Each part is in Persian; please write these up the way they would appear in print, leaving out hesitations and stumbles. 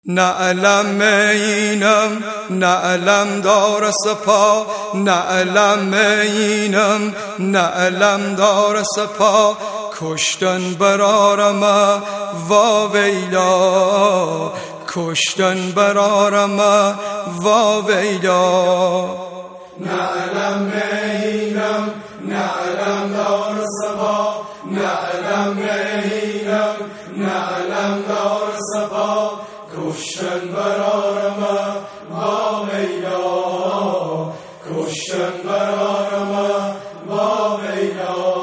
نعلم اینم نعلم دار سپا، نعلم اینم نعلم دار سپا، کشتن برارم وا ویلا، کشتن برارم وا ویلا. نعلم اینم نعلم دار سپا، نعلم اینم نعلم دار سپا، کشتن برارم وا ویلا، کشتن برارم وا ویلا.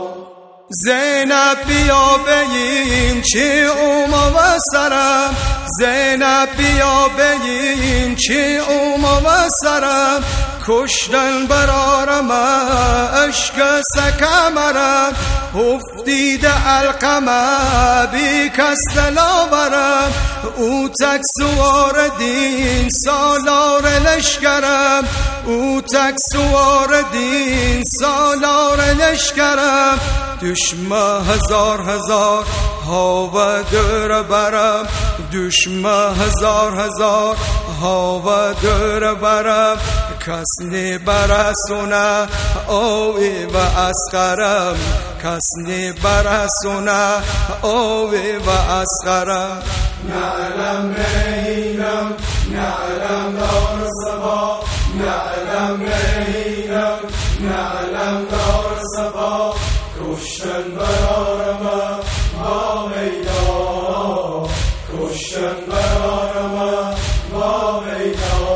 زینب بیا بگیم چی اوما و سرم، زینب بیا بگیم چی اوما و سرم، کشتن برارم عشق سکمرم، افتید القمه بی کس دلاورم، او تک سوار دین سالار لشکرم، او تک سوار دین سالار لشکرم، دشمن هزار هزار ها و دور برم، دشمن هزار هزار ها و دور برم، کس نی برسونه اوی و اسقرم، کس نی برسونه اوی و اسقرم. نعلم اینم نعلم دار سپا، نعلم اینم نعلم دار سپا، کشتن برارم وا ویلا، کشتن برارم وا ویلا.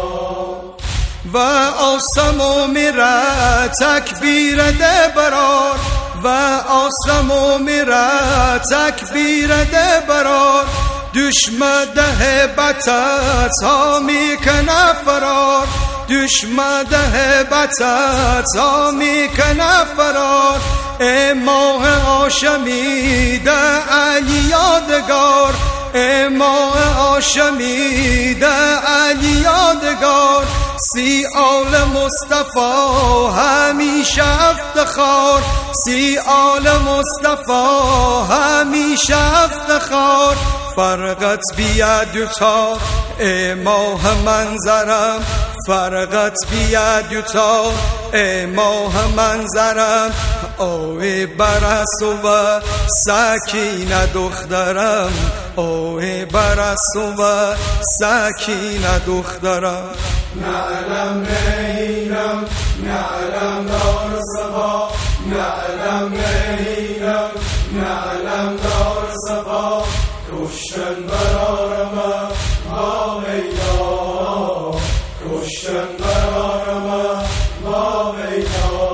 و آسمو میره تکبیر ده برار، و آسمو میره تکبیر ده برار، دشمن ده بتت ها میکنه فرار، دشمن ده بتت ها میکنه فرار، ای ماه هاشمی علی یادگار، ای ماه هاشمی علی یادگار، سی آل مصطفی همیشه افتخار، سی آل مصطفی همیشه افتخار، فرقت بیاد دوتا ای ماه منظرم، فرقت بیاد دوتا ای ماه منظرم، اوی برسو و سکینه دخترم، اوی برسو و سکینه دخترم. نعلم اینم نعلم دار سپا، نعلم اینم نعلم دار سپا، کشتن برارم وا ویلا، کشتن برارم وا ویلا.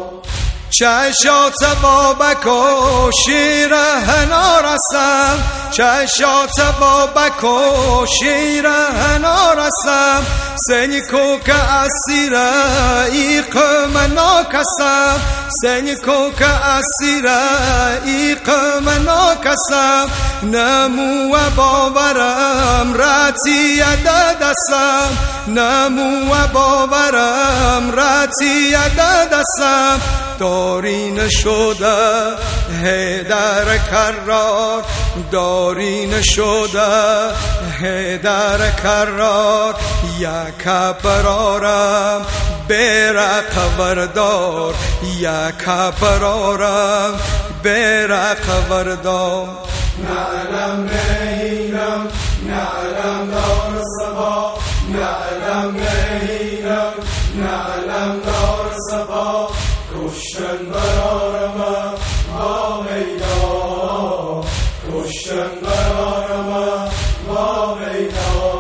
چشات بابک و شیر هنارسم، چشات بابک و شیر هنارسم، سنکو که اسیر ایق مناکسم، سنکو که اسیر ایق مناکسم، نمو باورم راتی دستم، نمو باورم راتی دستم، دارین شده هیدر کرار، دارین شده هیدر کرار، یک برارم برق وردار، یک برارم برق وردار. نعلم اینم نعلم دار سپا، نعلم اینم نعلم دار سپا، کشتن برارم وا ویلا، کشتن برارم وا ویلا.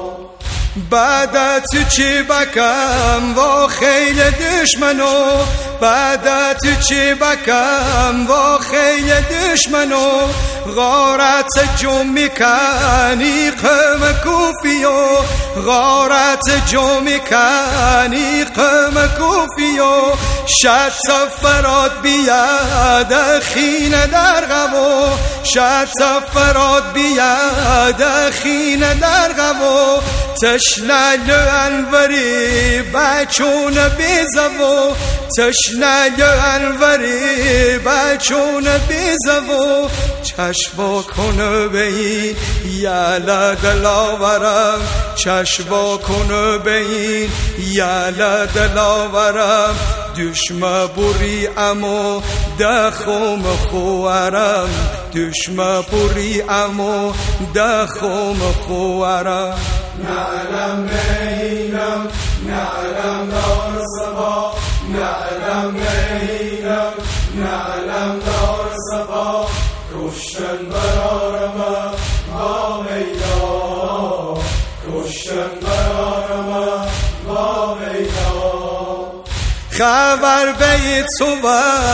بعدت چی بکم و خیل دشمنو، بعدت چی بکم و خیل دشمنو، غارت جم میکنی قم کوفیو، غارت جم میکنی قم کوفیو، شد فراد بیاد خین در غبو، شد فراد بیاد خین در غبو، تشنه انوری بچون بیزو، تشنه انوری بچون بیزو، چشم کنه به این یالا دلاورم چشم کنه به این یالا دلاورم دشمه بوری امو دخوم خوارم دشمه بوری امو دخوم خوارم نعلم بهینم نعلم دار صفا نعلم بهینم نعلم دار صفا کشتن برارم با میدان کشتن برارم با میدان خبر بیت تو و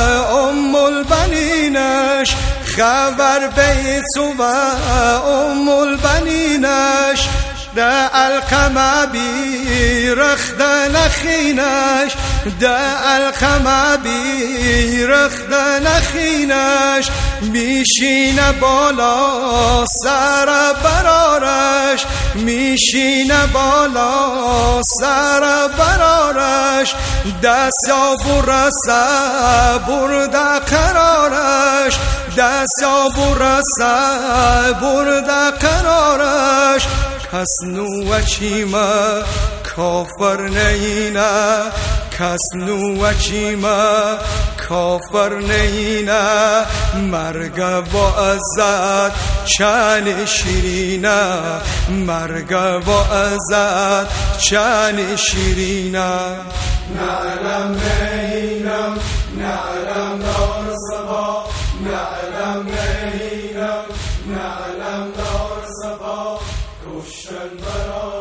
البنینش خبر بیت تو و البنینش ده القمه بیرخت نخینش ده القمه بیرخت نخینش میشینه بالا سر برارش میشینه بالا سر برارش دستا برسه برده قرارش دستا برسه برده قرارش کس نو چیما کافر نینه کس نو چیما کافر نینه مرگ با عزت چن شیرینه مرگ با عزت چن شیرینه نعلم بهینم نعلم دار صفا نعلم بهینم نعلم دار صفا کشتن برای